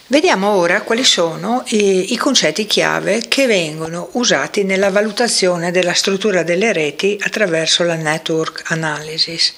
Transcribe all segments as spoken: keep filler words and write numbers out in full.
Vediamo ora quali sono i, i concetti chiave che vengono usati nella valutazione della struttura delle reti attraverso la network analysis.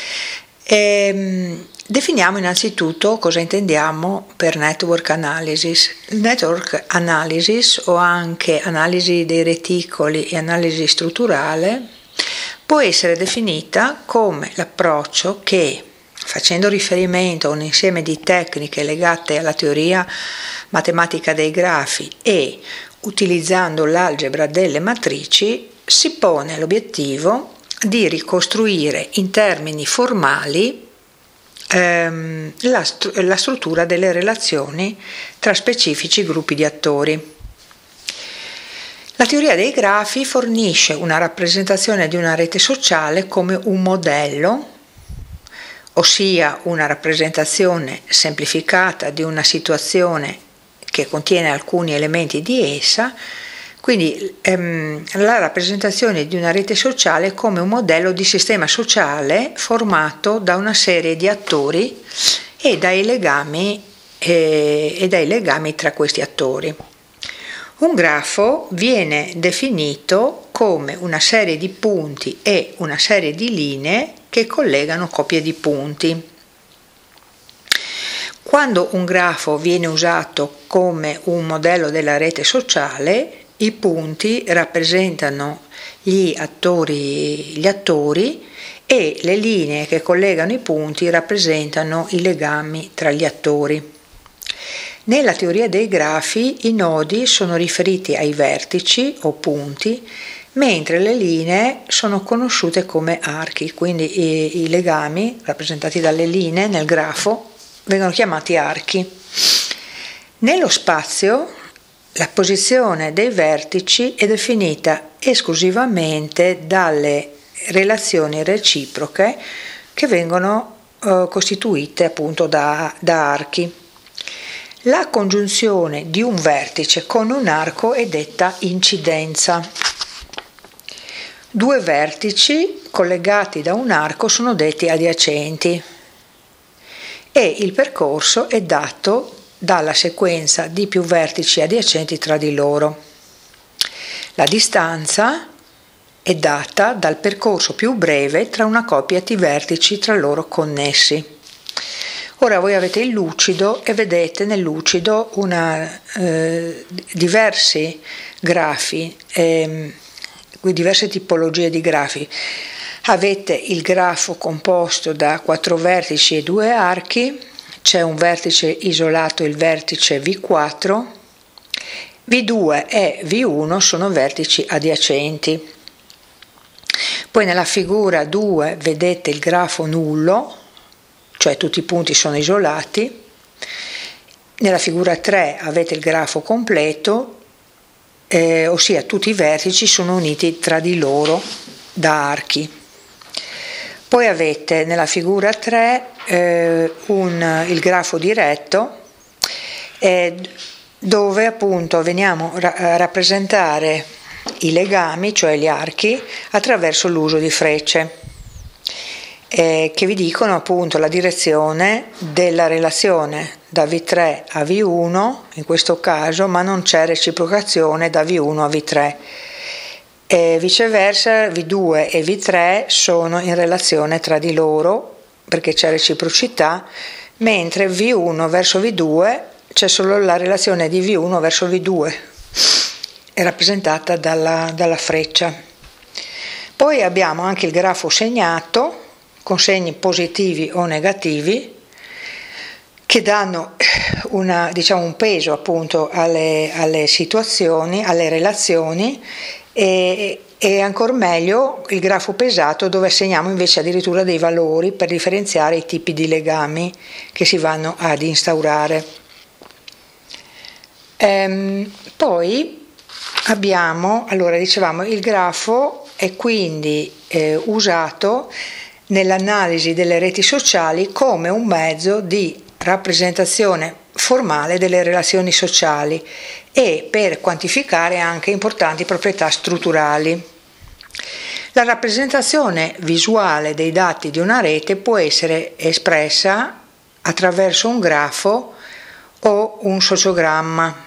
E, definiamo innanzitutto cosa intendiamo per network analysis. Network analysis, o anche analisi dei reticoli e analisi strutturale, può essere definita come l'approccio che, facendo riferimento a un insieme di tecniche legate alla teoria matematica dei grafi e utilizzando l'algebra delle matrici, si pone l'obiettivo di ricostruire in termini formali ehm, la, str- la struttura delle relazioni tra specifici gruppi di attori. La teoria dei grafi fornisce una rappresentazione di una rete sociale come un modello, ossia una rappresentazione semplificata di una situazione che contiene alcuni elementi di essa, quindi ehm, la rappresentazione di una rete sociale come un modello di sistema sociale formato da una serie di attori e dai legami, eh, e dai legami tra questi attori. Un grafo viene definito come una serie di punti e una serie di linee che collegano coppie di punti. Quando un grafo viene usato come un modello della rete sociale, i punti rappresentano gli attori, gli attori e le linee che collegano i punti rappresentano i legami tra gli attori. Nella teoria dei grafi i nodi sono riferiti ai vertici o punti, mentre le linee sono conosciute come archi, quindi i, i legami rappresentati dalle linee nel grafo vengono chiamati archi. Nello spazio la posizione dei vertici è definita esclusivamente dalle relazioni reciproche che vengono eh, costituite appunto da, da archi. La congiunzione di un vertice con un arco è detta incidenza. Due vertici collegati da un arco sono detti adiacenti e il percorso è dato dalla sequenza di più vertici adiacenti tra di loro. La distanza è data dal percorso più breve tra una coppia di vertici tra loro connessi. Ora voi avete il lucido e vedete nel lucido una, eh, diversi grafi, eh, diverse tipologie di grafi. Avete il grafo composto da quattro vertici e due archi, c'è un vertice isolato, il vertice V quattro, V due e V uno sono vertici adiacenti. Poi nella figura due vedete il grafo nullo, cioè tutti i punti sono isolati. Nella figura tre avete il grafo completo, eh, ossia tutti i vertici sono uniti tra di loro da archi. Poi avete nella figura tre eh, un, il grafo diretto, eh, dove appunto veniamo ra- a rappresentare i legami, cioè gli archi, attraverso l'uso di frecce. Eh, che vi dicono appunto la direzione della relazione da V tre a V uno in questo caso, ma non c'è reciprocazione da V uno a V tre, e viceversa V due e V tre sono in relazione tra di loro perché c'è reciprocità, mentre V uno verso V due c'è solo la relazione di V uno verso V due, è rappresentata dalla, dalla freccia. Poi abbiamo anche il grafo segnato con segni positivi o negativi che danno una, diciamo, un peso appunto alle, alle situazioni, alle relazioni, e, e ancora meglio il grafo pesato dove assegniamo invece addirittura dei valori per differenziare i tipi di legami che si vanno ad instaurare. Ehm, poi abbiamo, allora dicevamo, il grafo è quindi eh, usato nell'analisi delle reti sociali come un mezzo di rappresentazione formale delle relazioni sociali e per quantificare anche importanti proprietà strutturali. La rappresentazione visuale dei dati di una rete può essere espressa attraverso un grafo o un sociogramma.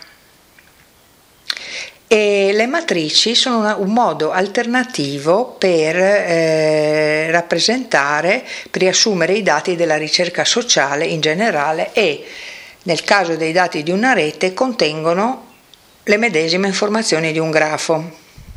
E le matrici sono una, un modo alternativo per eh, rappresentare, per riassumere i dati della ricerca sociale in generale e, nel caso dei dati di una rete, contengono le medesime informazioni di un grafo.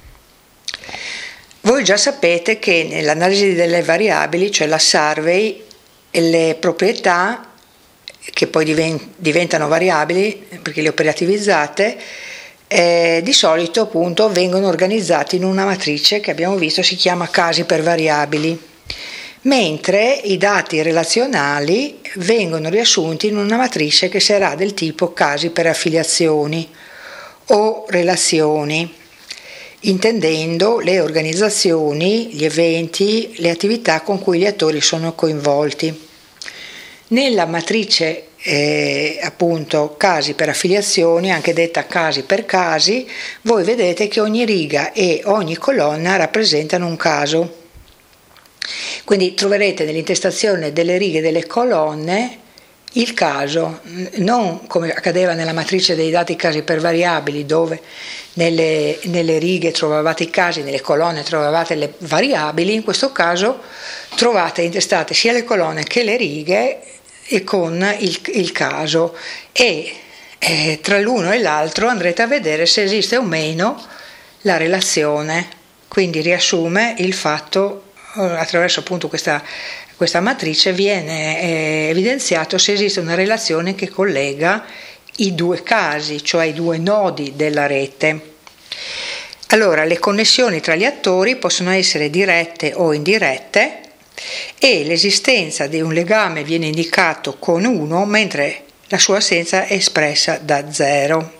Voi già sapete che nell'analisi delle variabili, cioè la survey, le proprietà che poi diventano variabili perché le operativizzate, Eh, di solito appunto vengono organizzati in una matrice che abbiamo visto si chiama casi per variabili, mentre i dati relazionali vengono riassunti in una matrice che sarà del tipo casi per affiliazioni o relazioni, intendendo le organizzazioni, gli eventi, le attività con cui gli attori sono coinvolti. Nella matrice eh, appunto casi per affiliazioni, anche detta casi per casi, voi vedete che ogni riga e ogni colonna rappresentano un caso. Quindi troverete nell'intestazione delle righe e delle colonne il caso, non come accadeva nella matrice dei dati casi per variabili, dove nelle, nelle righe trovavate i casi, nelle colonne trovavate le variabili. In questo caso trovate intestate sia le colonne che le righe e con il, il caso, e eh, tra l'uno e l'altro andrete a vedere se esiste o meno la relazione. Quindi riassume il fatto, eh, attraverso appunto questa, questa matrice viene eh, evidenziato se esiste una relazione che collega i due casi, cioè i due nodi della rete. Allora, le connessioni tra gli attori possono essere dirette o indirette, e l'esistenza di un legame viene indicato con uno, mentre la sua assenza è espressa da zero.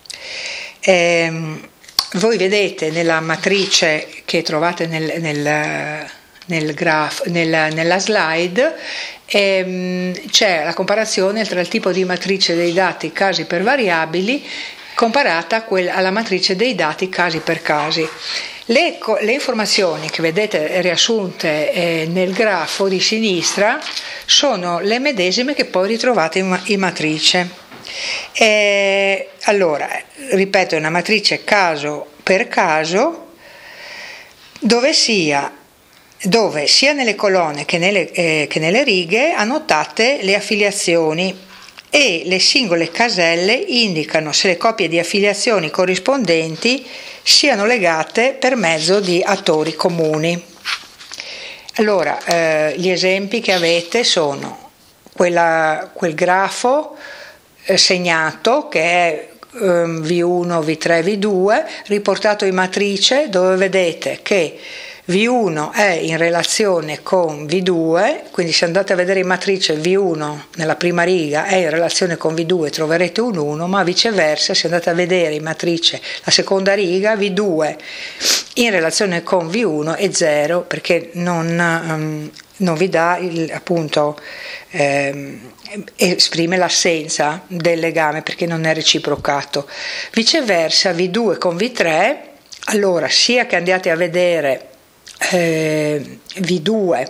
Ehm, voi vedete nella matrice che trovate nel, nel, nel graph, nel, nella slide, ehm, c'è la comparazione tra il tipo di matrice dei dati casi per variabili comparata a quella, alla matrice dei dati casi per casi. Le, le informazioni che vedete riassunte eh, nel grafo di sinistra sono le medesime che poi ritrovate in, in matrice. Eh, allora, ripeto, è una matrice caso per caso, dove sia, dove sia nelle colonne che nelle, eh, che nelle righe annotate le affiliazioni, e le singole caselle indicano se le coppie di affiliazioni corrispondenti siano legate per mezzo di attori comuni. Allora, eh, gli esempi che avete sono quella, quel grafo eh, segnato che è eh, V uno, V tre, V due, riportato in matrice, dove vedete che V uno è in relazione con V due, quindi se andate a vedere in matrice V uno nella prima riga è in relazione con V due, troverete un uno, ma viceversa se andate a vedere in matrice la seconda riga, V due in relazione con V uno è zero, perché non, um, non vi dà il, appunto ehm, esprime l'assenza del legame perché non è reciprocato. Viceversa V due con V tre, allora sia che andiate a vedere Eh, V due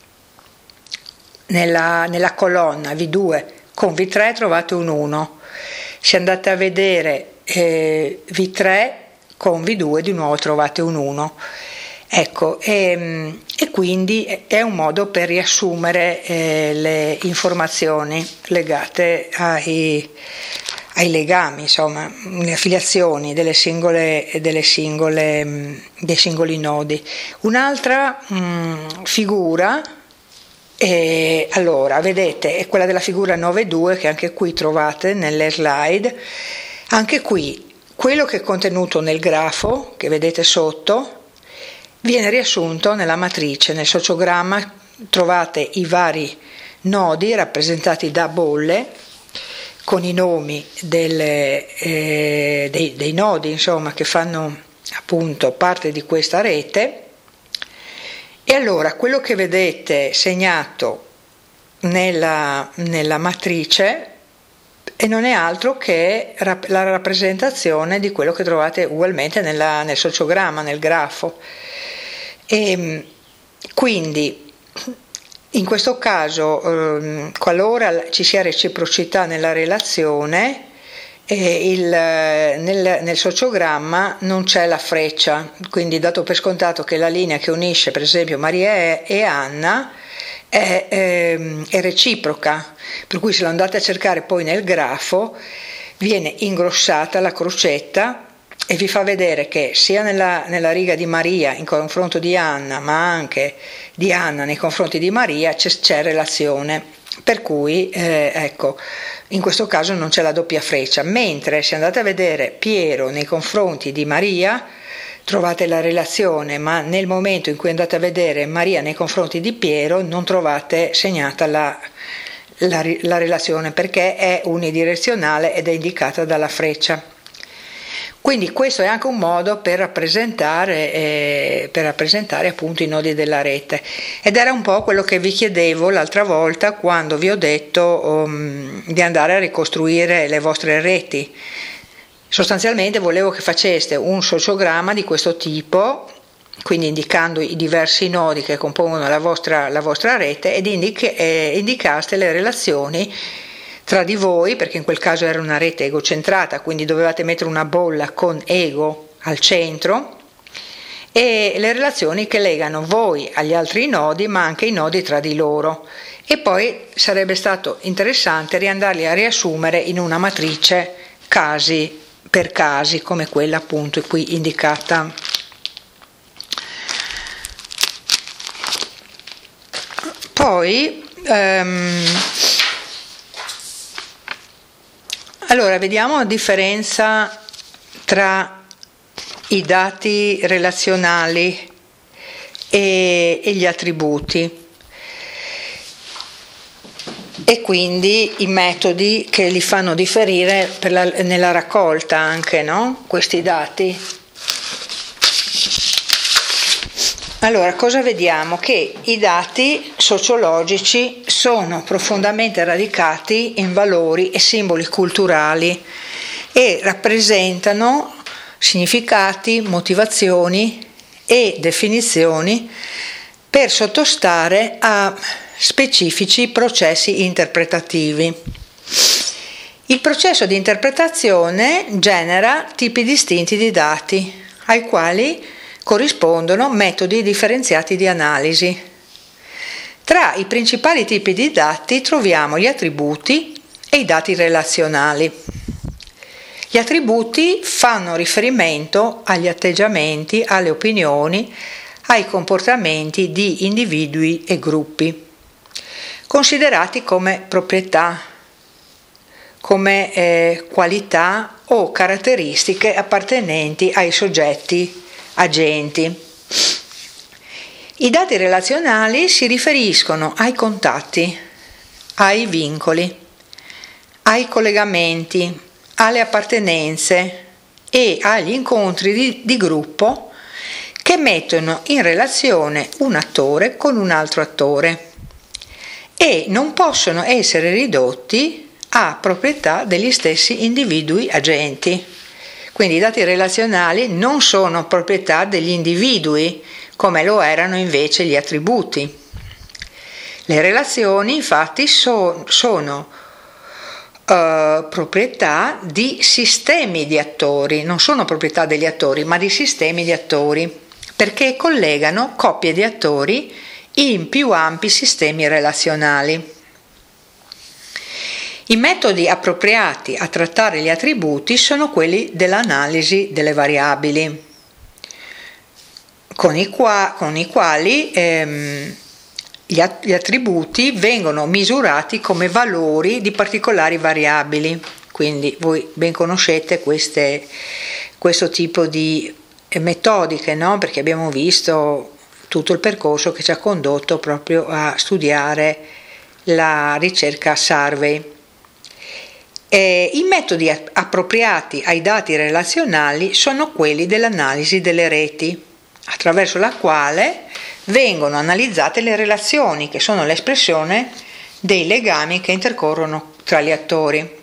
nella, nella colonna V due con V tre trovate un uno, se andate a vedere eh, V tre con V due di nuovo trovate un uno. Ecco, e, e quindi è un modo per riassumere eh, le informazioni legate ai ai legami, insomma, le affiliazioni delle singole, delle singole, dei singoli nodi. Un'altra mh, figura, eh, allora, vedete, è quella della figura nove due, che anche qui trovate nelle slide. Anche qui, quello che è contenuto nel grafo, che vedete sotto, viene riassunto nella matrice. Nel sociogramma trovate i vari nodi rappresentati da bolle, con i nomi delle, eh, dei, dei nodi, insomma, che fanno appunto parte di questa rete. E allora quello che vedete segnato nella, nella matrice e non è altro che la rappresentazione di quello che trovate ugualmente nella, nel sociogramma, nel grafo. E quindi in questo caso, ehm, qualora ci sia reciprocità nella relazione, E il, nel, nel sociogramma non c'è la freccia, quindi dato per scontato che la linea che unisce per esempio Maria e, e Anna è, è, è reciproca, per cui se lo andate a cercare poi nel grafo viene ingrossata la crocetta e vi fa vedere che sia nella, nella riga di Maria in confronto di Anna, ma anche di Anna nei confronti di Maria c'è, c'è relazione, per cui eh, ecco, in questo caso non c'è la doppia freccia, mentre se andate a vedere Piero nei confronti di Maria trovate la relazione, ma nel momento in cui andate a vedere Maria nei confronti di Piero non trovate segnata la, la, la relazione, perché è unidirezionale ed è indicata dalla freccia. Quindi questo è anche un modo per rappresentare, eh, per rappresentare appunto i nodi della rete, ed era un po' quello che vi chiedevo l'altra volta quando vi ho detto um, di andare a ricostruire le vostre reti. Sostanzialmente volevo che faceste un sociogramma di questo tipo, quindi indicando i diversi nodi che compongono la vostra, la vostra rete, ed indiche, eh, indicaste le relazioni tra di voi, perché in quel caso era una rete egocentrata, quindi dovevate mettere una bolla con ego al centro, e le relazioni che legano voi agli altri nodi, ma anche i nodi tra di loro. E poi sarebbe stato interessante riandarli a riassumere in una matrice casi per casi, come quella appunto qui indicata. Poi um, allora vediamo la differenza tra i dati relazionali e, e gli attributi, e quindi i metodi che li fanno differire per la, nella raccolta anche, no? Questi dati. Allora, cosa vediamo? Che i dati sociologici sono profondamente radicati in valori e simboli culturali e rappresentano significati, motivazioni e definizioni per sottostare a specifici processi interpretativi. Il processo di interpretazione genera tipi distinti di dati, ai quali corrispondono metodi differenziati di analisi. Tra i principali tipi di dati troviamo gli attributi e i dati relazionali. Gli attributi fanno riferimento agli atteggiamenti, alle opinioni, ai comportamenti di individui e gruppi, considerati come proprietà, come eh, qualità o caratteristiche appartenenti ai soggetti agenti. I dati relazionali si riferiscono ai contatti, ai vincoli, ai collegamenti, alle appartenenze e agli incontri di, di gruppo che mettono in relazione un attore con un altro attore e non possono essere ridotti a proprietà degli stessi individui agenti. Quindi i dati relazionali non sono proprietà degli individui, come lo erano invece gli attributi. Le relazioni, infatti, so, sono uh, proprietà di sistemi di attori, non sono proprietà degli attori, ma di sistemi di attori, perché collegano coppie di attori in più ampi sistemi relazionali. I metodi appropriati a trattare gli attributi sono quelli dell'analisi delle variabili, con i, qua, con i quali ehm, gli, att- gli attributi vengono misurati come valori di particolari variabili. Quindi voi ben conoscete queste, questo tipo di metodiche, no? Perché abbiamo visto tutto il percorso che ci ha condotto proprio a studiare la ricerca survey. Eh, I metodi appropriati ai dati relazionali sono quelli dell'analisi delle reti, attraverso la quale vengono analizzate le relazioni, che sono l'espressione dei legami che intercorrono tra gli attori.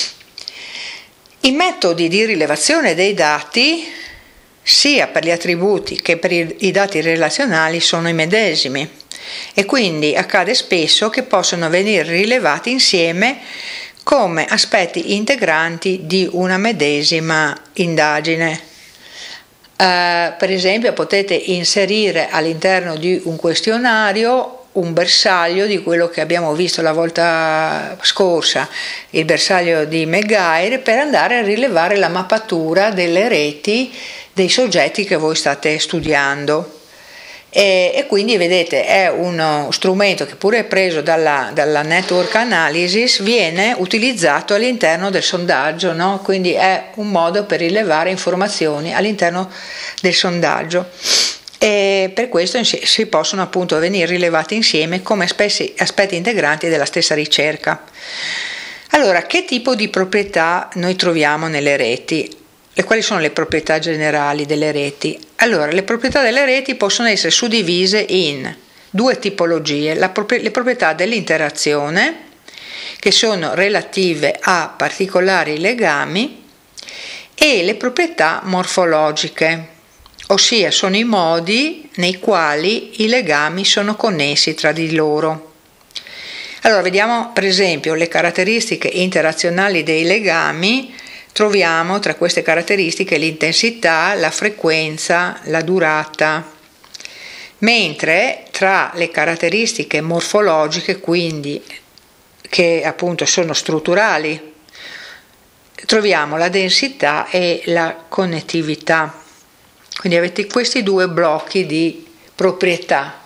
I metodi di rilevazione dei dati, sia per gli attributi che per i dati relazionali, sono i medesimi, e quindi accade spesso che possano venire rilevati insieme come aspetti integranti di una medesima indagine. Uh, per esempio, potete inserire all'interno di un questionario un bersaglio di quello che abbiamo visto la volta scorsa, il bersaglio di Megaire, per andare a rilevare la mappatura delle reti dei soggetti che voi state studiando. E, e quindi vedete, è uno strumento che, pure preso dalla, dalla network analysis, viene utilizzato all'interno del sondaggio, no? Quindi è un modo per rilevare informazioni all'interno del sondaggio, e per questo si possono appunto venire rilevati insieme come aspetti, aspetti integranti della stessa ricerca. Allora, che tipo di proprietà noi troviamo nelle reti? E quali sono le proprietà generali delle reti? Allora, le proprietà delle reti possono essere suddivise in due tipologie: la propri- le proprietà dell'interazione, che sono relative a particolari legami, e le proprietà morfologiche, ossia sono i modi nei quali i legami sono connessi tra di loro. Allora, vediamo per esempio le caratteristiche interazionali dei legami. Troviamo tra queste caratteristiche l'intensità, la frequenza, la durata, mentre tra le caratteristiche morfologiche, quindi che appunto sono strutturali, troviamo la densità e la connettività. Quindi avete questi due blocchi di proprietà.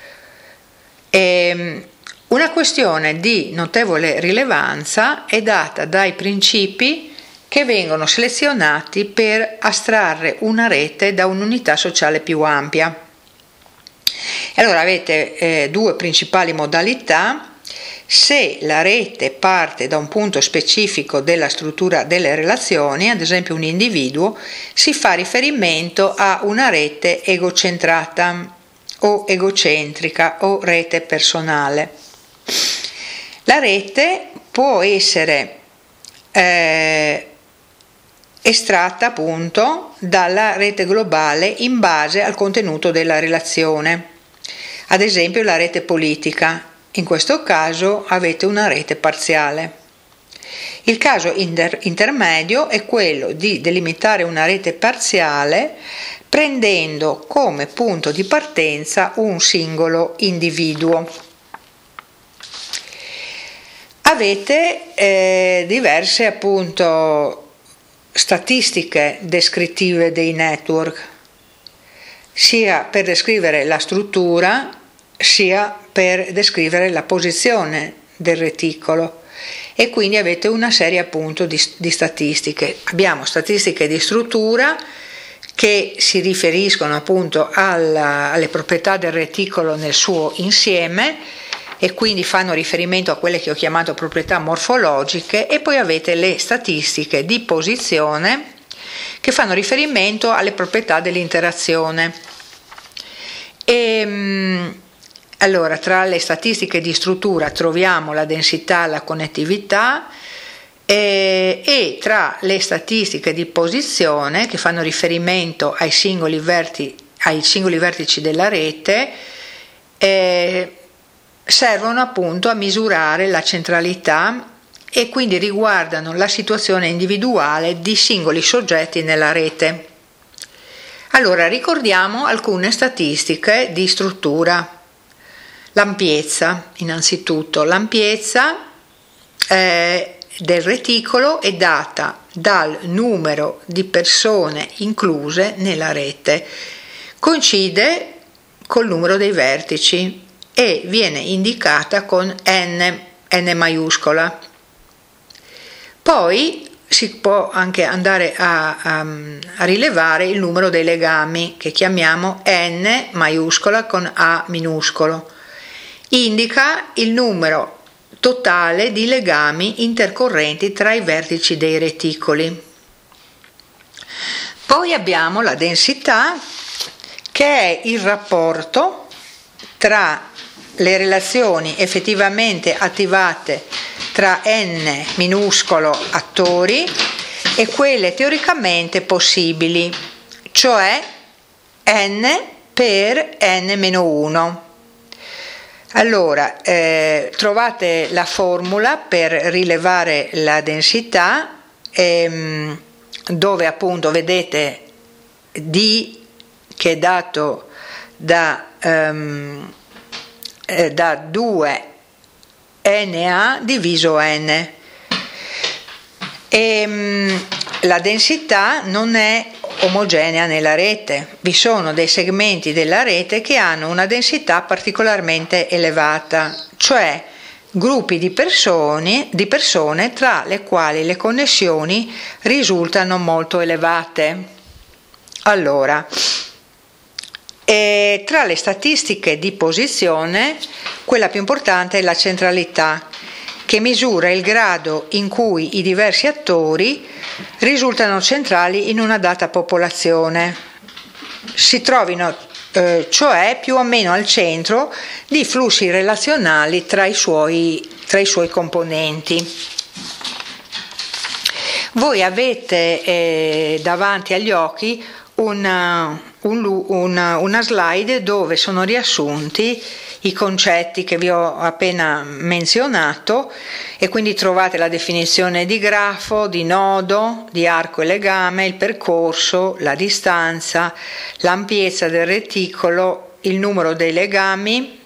E una questione di notevole rilevanza è data dai principi che vengono selezionati per astrarre una rete da un'unità sociale più ampia. Allora avete eh, due principali modalità. Se la rete parte da un punto specifico della struttura delle relazioni, ad esempio un individuo, si fa riferimento a una rete egocentrata o egocentrica o rete personale. La rete può essere eh, estratta appunto dalla rete globale in base al contenuto della relazione. Ad esempio la rete politica. In questo caso avete una rete parziale. Il caso inter- intermedio è quello di delimitare una rete parziale prendendo come punto di partenza un singolo individuo. Avete eh, diverse appunto statistiche descrittive dei network, sia per descrivere la struttura sia per descrivere la posizione del reticolo, e quindi avete una serie appunto di, di statistiche. Abbiamo statistiche di struttura che si riferiscono appunto alla, alle proprietà del reticolo nel suo insieme e quindi fanno riferimento a quelle che ho chiamato proprietà morfologiche, e poi avete le statistiche di posizione che fanno riferimento alle proprietà dell'interazione. E, allora, tra le statistiche di struttura troviamo la densità, la connettività, e, e tra le statistiche di posizione, che fanno riferimento ai singoli, verti, ai singoli vertici della rete, eh, servono appunto a misurare la centralità e quindi riguardano la situazione individuale di singoli soggetti nella rete. Allora, ricordiamo alcune statistiche di struttura. L'ampiezza, innanzitutto. L'ampiezza eh, del reticolo è data dal numero di persone incluse nella rete. Coincide col numero dei vertici e viene indicata con N, N maiuscola. Poi si può anche andare a, a, a rilevare il numero dei legami, che chiamiamo N maiuscola con A minuscolo. Indica il numero totale di legami intercorrenti tra i vertici dei reticoli. Poi abbiamo la densità, che è il rapporto tra le relazioni effettivamente attivate tra n minuscolo attori e quelle teoricamente possibili, cioè n per n meno uno. Allora, eh, trovate la formula per rilevare la densità, ehm, dove appunto vedete D che è dato da, um, eh, da due Na diviso N. E, um, la densità non è omogenea nella rete, vi sono dei segmenti della rete che hanno una densità particolarmente elevata, cioè gruppi di persone, di persone tra le quali le connessioni risultano molto elevate. Allora, e tra le statistiche di posizione, quella più importante è la centralità, che misura il grado in cui i diversi attori risultano centrali in una data popolazione, si trovino eh, cioè più o meno al centro di flussi relazionali tra i suoi, tra i suoi componenti. Voi avete eh, davanti agli occhi una, un, una, una slide dove sono riassunti i concetti che vi ho appena menzionato, e quindi trovate la definizione di grafo, di nodo, di arco e legame, il percorso, la distanza, l'ampiezza del reticolo, il numero dei legami,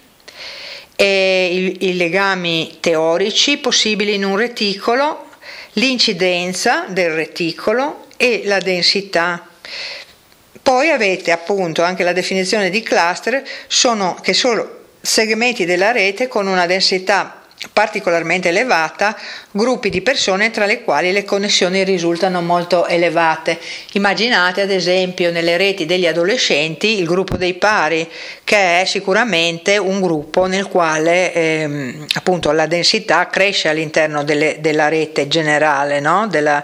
e i, i legami teorici possibili in un reticolo, l'incidenza del reticolo e la densità. Poi avete appunto anche la definizione di cluster, sono, che sono segmenti della rete con una densità particolarmente elevata, gruppi di persone tra le quali le connessioni risultano molto elevate. Immaginate ad esempio nelle reti degli adolescenti il gruppo dei pari, che è sicuramente un gruppo nel quale ehm, appunto la densità cresce all'interno delle, della rete generale, no? della,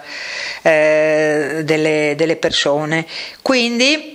eh, delle, delle persone. Quindi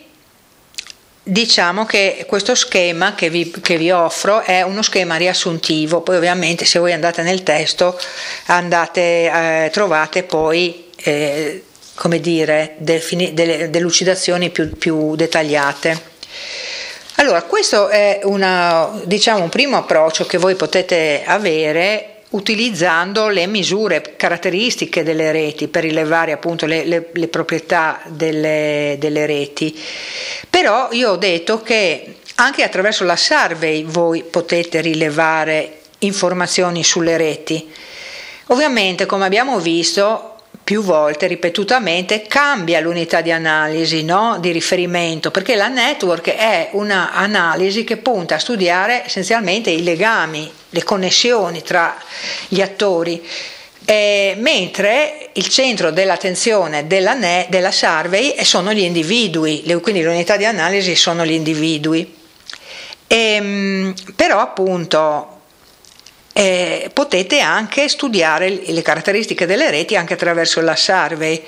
diciamo che questo schema che vi, che vi offro è uno schema riassuntivo, poi ovviamente se voi andate nel testo andate, eh, trovate poi eh, come dire defini, delle delucidazioni più, più dettagliate. Allora, questo è una, diciamo, un primo approccio che voi potete avere utilizzando le misure caratteristiche delle reti per rilevare appunto le, le, le proprietà delle, delle reti. Però io ho detto che anche attraverso la survey voi potete rilevare informazioni sulle reti. Ovviamente, come abbiamo visto più volte, ripetutamente, cambia l'unità di analisi, no? Di riferimento, perché la network è una analisi che punta a studiare essenzialmente i legami, le connessioni tra gli attori, eh, mentre il centro dell'attenzione della, ne- della survey sono gli individui, le, quindi l'unità di analisi sono gli individui. E, però appunto Eh, potete anche studiare le caratteristiche delle reti anche attraverso la survey.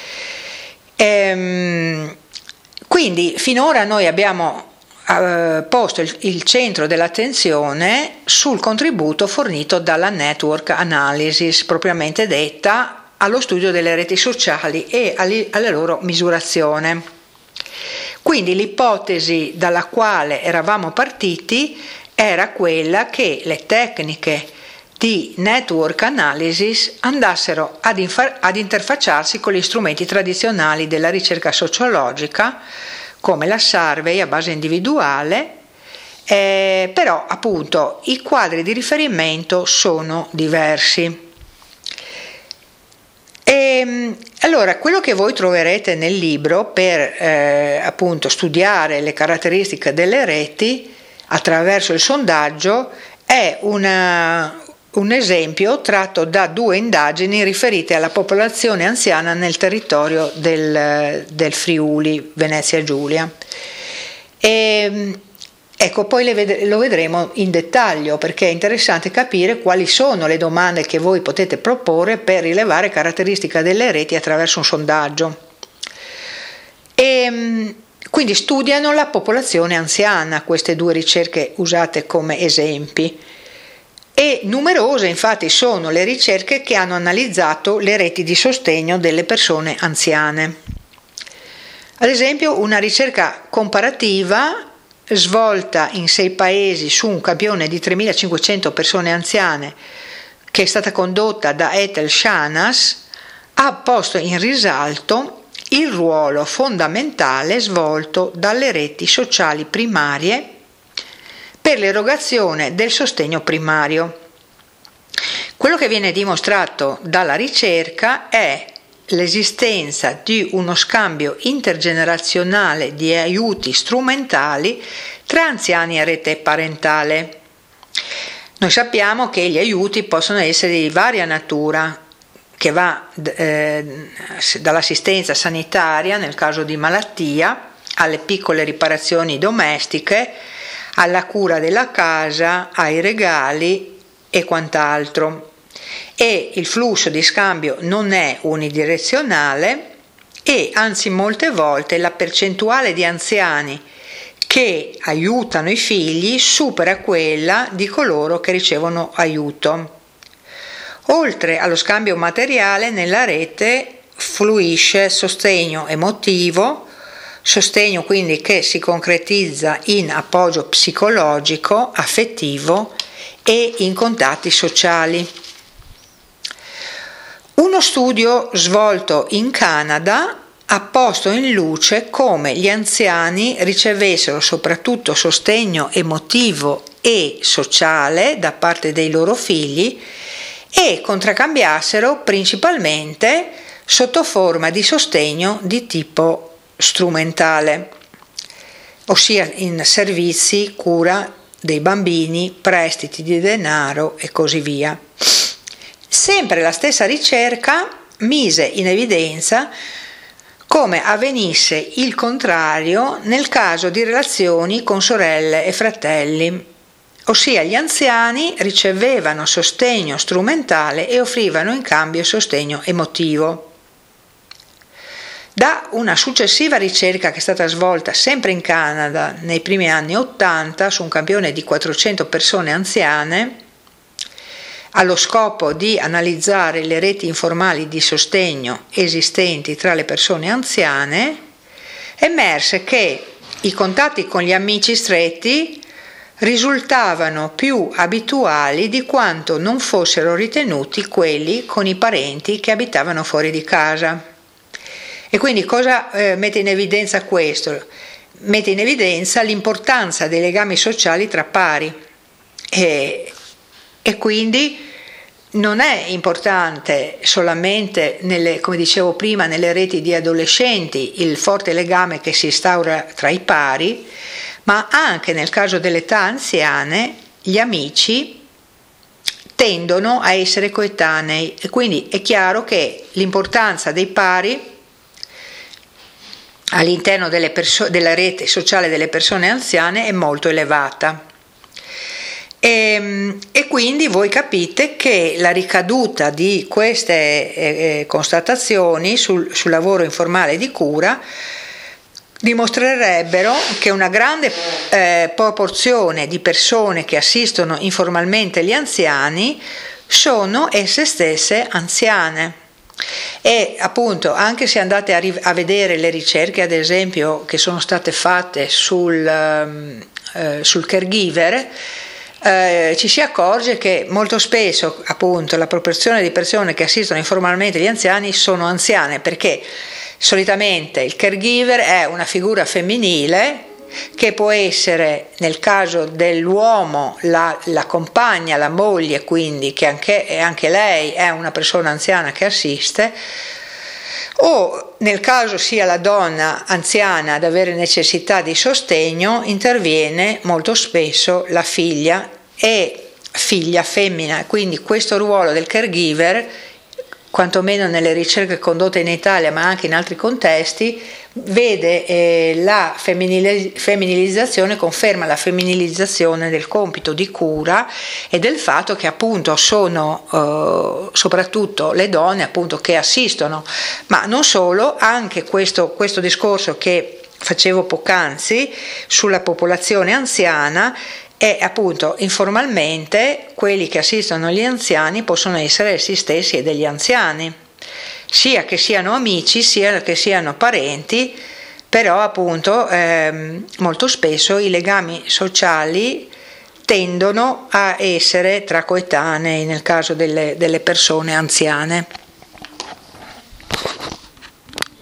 Ehm, quindi finora noi abbiamo eh, posto il, il centro dell'attenzione sul contributo fornito dalla network analysis propriamente detta allo studio delle reti sociali e alle, alla loro misurazione. Quindi l'ipotesi dalla quale eravamo partiti era quella che le tecniche di network analysis andassero ad, infa- ad interfacciarsi con gli strumenti tradizionali della ricerca sociologica, come la survey a base individuale, eh, però appunto i quadri di riferimento sono diversi. E, allora, quello che voi troverete nel libro per eh, appunto studiare le caratteristiche delle reti attraverso il sondaggio è una, un esempio tratto da due indagini riferite alla popolazione anziana nel territorio del, del Friuli, Venezia Giulia. E, ecco, poi le ved- lo vedremo in dettaglio, perché è interessante capire quali sono le domande che voi potete proporre per rilevare caratteristiche delle reti attraverso un sondaggio. E, quindi studiano la popolazione anziana, queste due ricerche usate come esempi, e numerose infatti sono le ricerche che hanno analizzato le reti di sostegno delle persone anziane. Ad esempio una ricerca comparativa svolta in sei paesi su un campione di tremilacinquecento persone anziane, che è stata condotta da Ethel Shanas, ha posto in risalto il ruolo fondamentale svolto dalle reti sociali primarie per l'erogazione del sostegno primario. Quello che viene dimostrato dalla ricerca è l'esistenza di uno scambio intergenerazionale di aiuti strumentali tra anziani a rete parentale. Noi sappiamo che gli aiuti possono essere di varia natura, che va eh, dall'assistenza sanitaria nel caso di malattia, alle piccole riparazioni domestiche, alla cura della casa, ai regali e quant'altro. E il flusso di scambio non è unidirezionale e anzi molte volte la percentuale di anziani che aiutano i figli supera quella di coloro che ricevono aiuto. Oltre allo scambio materiale, nella rete fluisce sostegno emotivo, sostegno quindi che si concretizza in appoggio psicologico, affettivo e in contatti sociali. Uno studio svolto in Canada ha posto in luce come gli anziani ricevessero soprattutto sostegno emotivo e sociale da parte dei loro figli e contraccambiassero principalmente sotto forma di sostegno di tipo strumentale, ossia in servizi, cura dei bambini, prestiti di denaro e così via. Sempre la stessa ricerca mise in evidenza come avvenisse il contrario nel caso di relazioni con sorelle e fratelli, ossia gli anziani ricevevano sostegno strumentale e offrivano in cambio sostegno emotivo. Da una successiva ricerca che è stata svolta sempre in Canada nei primi anni ottanta su un campione di quattrocento persone anziane, allo scopo di analizzare le reti informali di sostegno esistenti tra le persone anziane, emerse che i contatti con gli amici stretti risultavano più abituali di quanto non fossero ritenuti quelli con i parenti che abitavano fuori di casa. E quindi cosa eh, mette in evidenza questo? Mette in evidenza l'importanza dei legami sociali tra pari e, e quindi non è importante solamente, nelle, come dicevo prima, nelle reti di adolescenti il forte legame che si instaura tra i pari, ma anche nel caso delle età anziane gli amici tendono a essere coetanei e quindi è chiaro che l'importanza dei pari all'interno delle perso- della rete sociale delle persone anziane è molto elevata. E, e quindi voi capite che la ricaduta di queste eh, constatazioni sul, sul lavoro informale di cura dimostrerebbero che una grande eh, proporzione di persone che assistono informalmente gli anziani sono esse stesse anziane. E appunto, anche se andate a, ri- a vedere le ricerche, ad esempio, che sono state fatte sul, eh, sul caregiver, eh, ci si accorge che molto spesso appunto la proporzione di persone che assistono informalmente gli anziani sono anziane, perché solitamente il caregiver è una figura femminile che può essere, nel caso dell'uomo, la, la compagna, la moglie, quindi che anche, anche lei è una persona anziana che assiste, o nel caso sia la donna anziana ad avere necessità di sostegno, interviene molto spesso la figlia e figlia femmina. Quindi questo ruolo del caregiver, quantomeno nelle ricerche condotte in Italia ma anche in altri contesti, vede eh, la femminile, femminilizzazione, conferma la femminilizzazione del compito di cura e del fatto che appunto sono eh, soprattutto le donne appunto che assistono, ma non solo, anche questo, questo discorso che facevo poc'anzi sulla popolazione anziana. E appunto informalmente quelli che assistono gli anziani possono essere essi stessi degli anziani, sia che siano amici sia che siano parenti, Però appunto ehm, molto spesso i legami sociali tendono a essere tra coetanei nel caso delle, delle persone anziane.